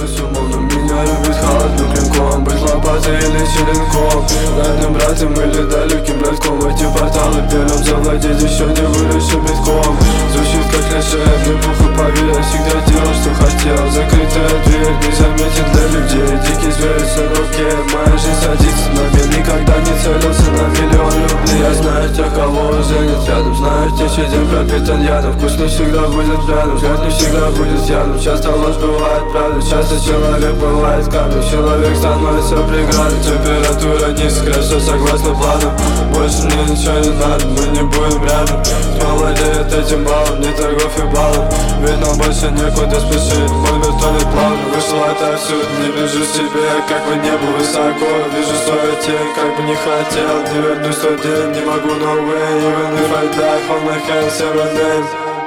время с умом, но меня любит холодным клинком. Быть лопатой или черенком, родным братом или далеким братком. Эти порталы первым завладеть еще не выросшим битком. Звучит как клише, мне похуй, поверь, я всегда делал, что хотел. Закрытая дверь незаметен для людей. Дикий зверь в руке, моя жизнь садится на меня. Никогда не целился на миллион рублей. Я знаю тех, кого уже нет рядом. Знаю те, чей день пропитан ядом. Вкус не всегда будет пряным, взгляд не всегда будет явным. Часто ложь бывает правда, часто человек бывает камнем. Человек становится преградой, температура низкая, все согласно плану. Больше мне ничего не надо, мы не будем рядом. Кто владеет этим баллом, не торгов и баллом. Ведь нам больше некуда спешить, мой вертолет плавно вышел отовсюду. Не вижу себе, как бы небо высоко. Вижу свою тень, как бы не хотел. Не вернусь в тот день, не могу, no way. Even if I die, hold my hand, say my name.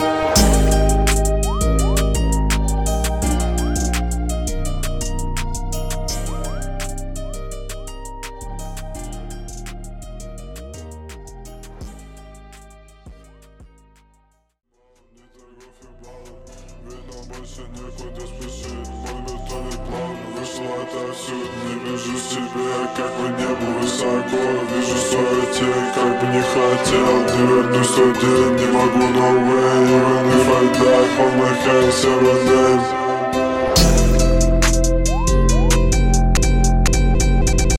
Больше некуда спешить, мой вертолет плавно вышел отовсюду. Не вижу себя, как бы небо высоко. Вижу свою тень, как бы не хотел. Не вернусь в тот день, не могу, no way. Even if I die, hold my hand, say my name.